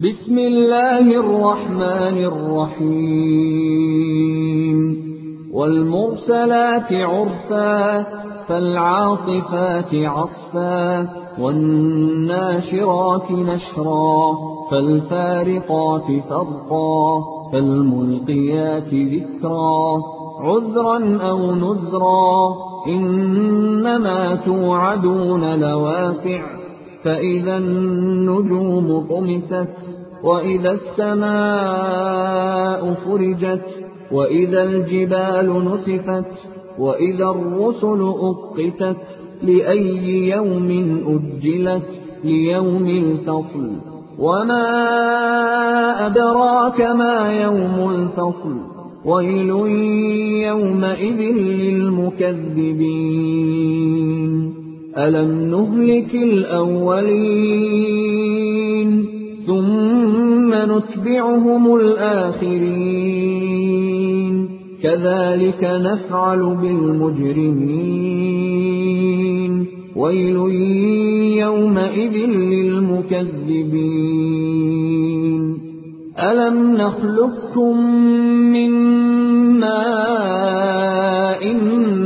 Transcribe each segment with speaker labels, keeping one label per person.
Speaker 1: بسم الله الرحمن الرحيم والمرسلات عرفا فالعاصفات عصفا والناشرات نشرا فالفارقات فرقا فالملقيات ذكرا عذرا أو نذرا إنما توعدون لواقع فإذا النجوم طمست وإذا السماء فرجت وإذا الجبال نسفت وإذا الرسل أقتت لأي يوم أجلت ليوم الفصل وما أدراك ما يوم الفصل ويل يومئذ للمكذبين ألم نهلك الأولين ثم نتبعهم الآخرين كذلك نفعل بالمجرمين ويل يومئذ للمكذبين ألم نخلقكم من ماء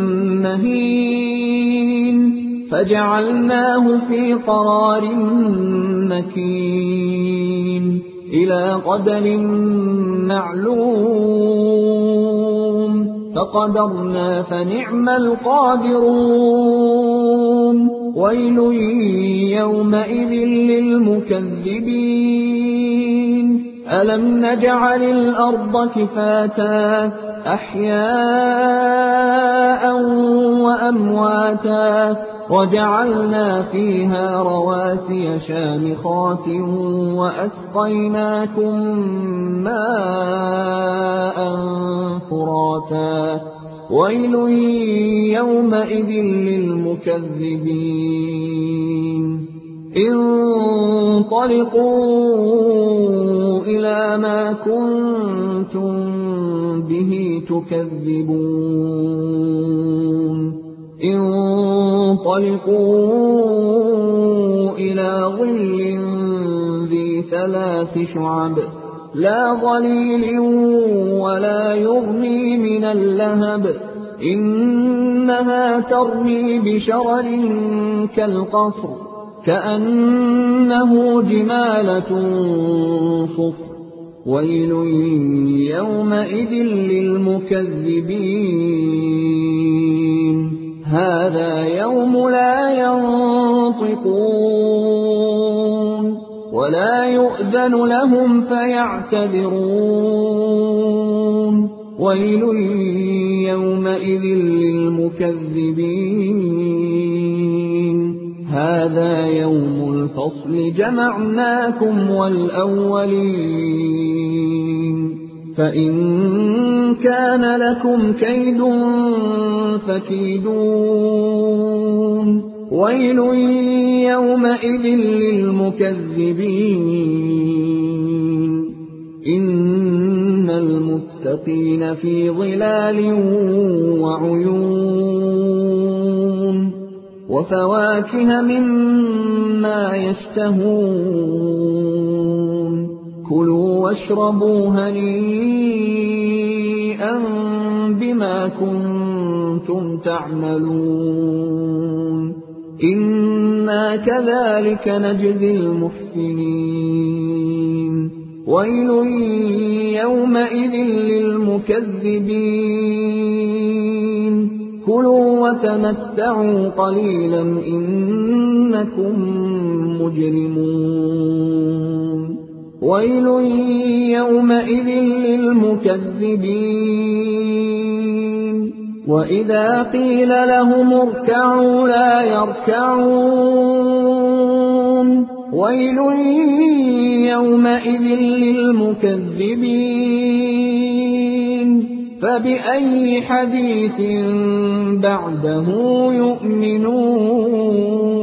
Speaker 1: مهين فجعلناه في قرار مكين إلى قدر معلوم فقدرنا فنعم القادرون ويل يومئذ للمكذبين ألم نجعل الأرض كفاتا أحياء وأمواتا وجعلنا فيها رواسي شامخات وأسقيناكم ماء فراتا ويل يومئذ للمكذبين انطلقوا إلى ما كنتم به تكذبون انطلقوا إلى ظل ذي 3 شعب لا ظليل ولا يغني من اللهب إنها ترمي بشرر كالقصر كأنه جمالة صفر ويل يومئذ للمكذبين هذا يوم لا ينطقون ولا يؤذن لهم فيعتذرون ويل يومئذ للمكذبين هذا يوم الفصل جمعناكم والأولين فإن كان لكم كيد فكيدون ويل يومئذ للمكذبين إن المتقين في ظلال وعيون وفواكه مما يشتهون كلوا واشربوا هنيئا بما كنتم تعملون إنا كذلك نجزي المحسنين ويل يومئذ للمكذبين كلوا وتمتعوا قليلا إنكم مجرمون ويل يومئذ للمكذبين وإذا قيل لهم اركعوا لا يركعون ويل يومئذ للمكذبين فبأي حديث بعده يؤمنون